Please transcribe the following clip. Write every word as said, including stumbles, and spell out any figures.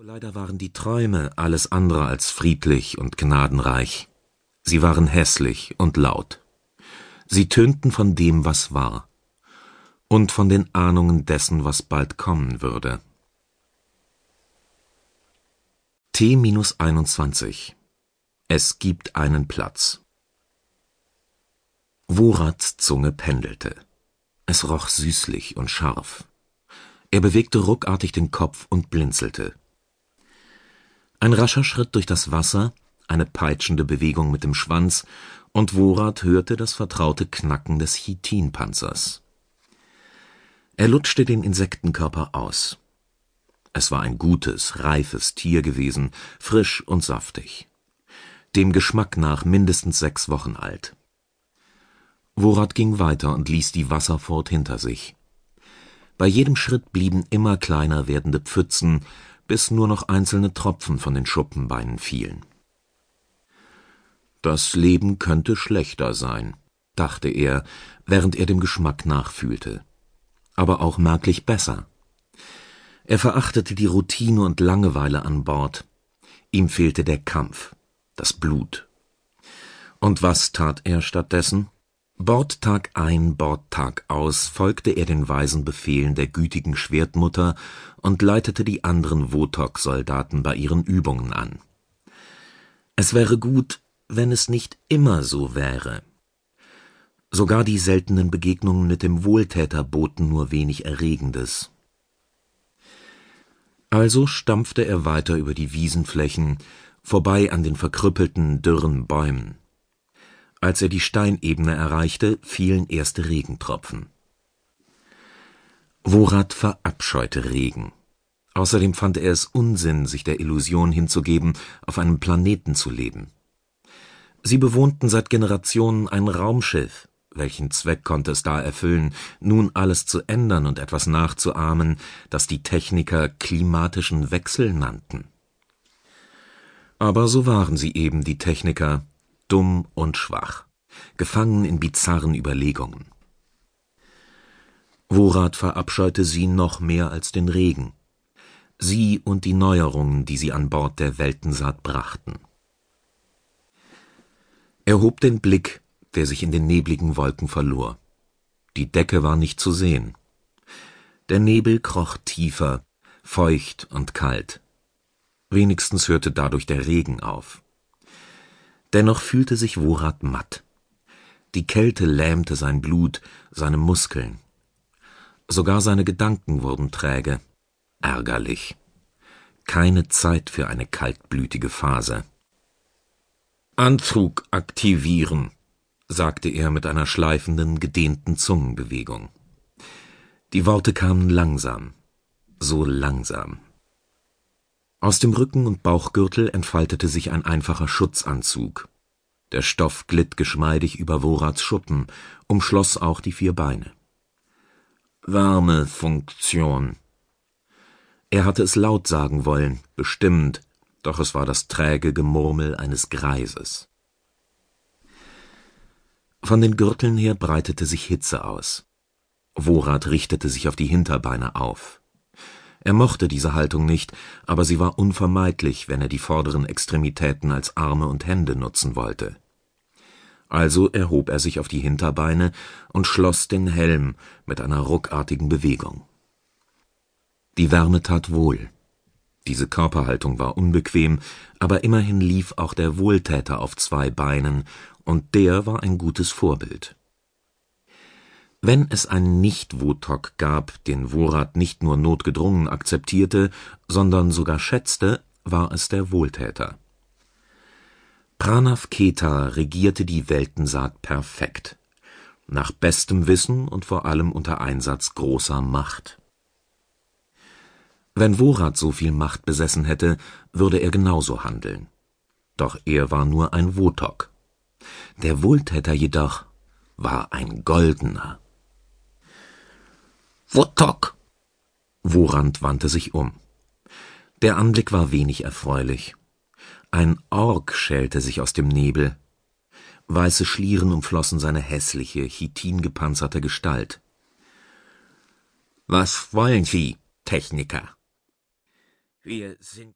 Leider waren die Träume alles andere als friedlich und gnadenreich. Sie waren hässlich und laut. Sie tönten von dem, was war, und von den Ahnungen dessen, was bald kommen würde. T einundzwanzig. Es gibt einen Platz. Worats Zunge pendelte. Es roch süßlich und scharf. Er bewegte ruckartig den Kopf und blinzelte. Ein rascher Schritt durch das Wasser, eine peitschende Bewegung mit dem Schwanz, und Worat hörte das vertraute Knacken des Chitinpanzers. Er lutschte den Insektenkörper aus. Es war ein gutes, reifes Tier gewesen, frisch und saftig. Dem Geschmack nach mindestens sechs Wochen alt. Worat ging weiter und ließ die Wasserfurt hinter sich. Bei jedem Schritt blieben immer kleiner werdende Pfützen, bis nur noch einzelne Tropfen von den Schuppenbeinen fielen. Das Leben könnte schlechter sein, dachte er, während er dem Geschmack nachfühlte. Aber auch merklich besser. Er verachtete die Routine und Langeweile an Bord. Ihm fehlte der Kampf, das Blut. Und was tat er stattdessen? Bordtag ein, Bordtag aus folgte er den weisen Befehlen der gütigen Schwertmutter und leitete die anderen Wotok-Soldaten bei ihren Übungen an. Es wäre gut, wenn es nicht immer so wäre. Sogar die seltenen Begegnungen mit dem Wohltäter boten nur wenig Erregendes. Also stampfte er weiter über die Wiesenflächen, vorbei an den verkrüppelten, dürren Bäumen. Als er die Steinebene erreichte, fielen erste Regentropfen. Worat verabscheute Regen. Außerdem fand er es Unsinn, sich der Illusion hinzugeben, auf einem Planeten zu leben. Sie bewohnten seit Generationen ein Raumschiff. Welchen Zweck konnte es da erfüllen, nun alles zu ändern und etwas nachzuahmen, das die Techniker klimatischen Wechsel nannten? Aber so waren sie eben, die Techniker, dumm und schwach, gefangen in bizarren Überlegungen. Worat verabscheute sie noch mehr als den Regen, sie und die Neuerungen, die sie an Bord der Weltensaat brachten. Er hob den Blick, der sich in den nebligen Wolken verlor. Die Decke war nicht zu sehen. Der Nebel kroch tiefer, feucht und kalt. Wenigstens hörte dadurch der Regen auf. Dennoch fühlte sich Worat matt. Die Kälte lähmte sein Blut, seine Muskeln. Sogar seine Gedanken wurden träge. Ärgerlich. Keine Zeit für eine kaltblütige Phase. »Anzug aktivieren«, sagte er mit einer schleifenden, gedehnten Zungenbewegung. Die Worte kamen langsam, so langsam. Aus dem Rücken- und Bauchgürtel entfaltete sich ein einfacher Schutzanzug. Der Stoff glitt geschmeidig über Worats Schuppen, umschloss auch die vier Beine. Wärmefunktion. Er hatte es laut sagen wollen, bestimmt, doch es war das träge Gemurmel eines Greises. Von den Gürteln her breitete sich Hitze aus. Worat richtete sich auf die Hinterbeine auf. Er mochte diese Haltung nicht, aber sie war unvermeidlich, wenn er die vorderen Extremitäten als Arme und Hände nutzen wollte. Also erhob er sich auf die Hinterbeine und schloss den Helm mit einer ruckartigen Bewegung. Die Wärme tat wohl. Diese Körperhaltung war unbequem, aber immerhin lief auch der Wohltäter auf zwei Beinen, und der war ein gutes Vorbild. Wenn es einen Nicht-Wotok gab, den Worat nicht nur notgedrungen akzeptierte, sondern sogar schätzte, war es der Wohltäter. Pranav Kheta regierte die Weltensaat perfekt, nach bestem Wissen und vor allem unter Einsatz großer Macht. Wenn Worat so viel Macht besessen hätte, würde er genauso handeln. Doch er war nur ein Wotok. Der Wohltäter jedoch war ein Goldener. »Wotok!« Worant wandte sich um. Der Anblick war wenig erfreulich. Ein Ork schälte sich aus dem Nebel. Weiße Schlieren umflossen seine hässliche, chitingepanzerte Gestalt. »Was wollen Sie, Techniker?« »Wir sind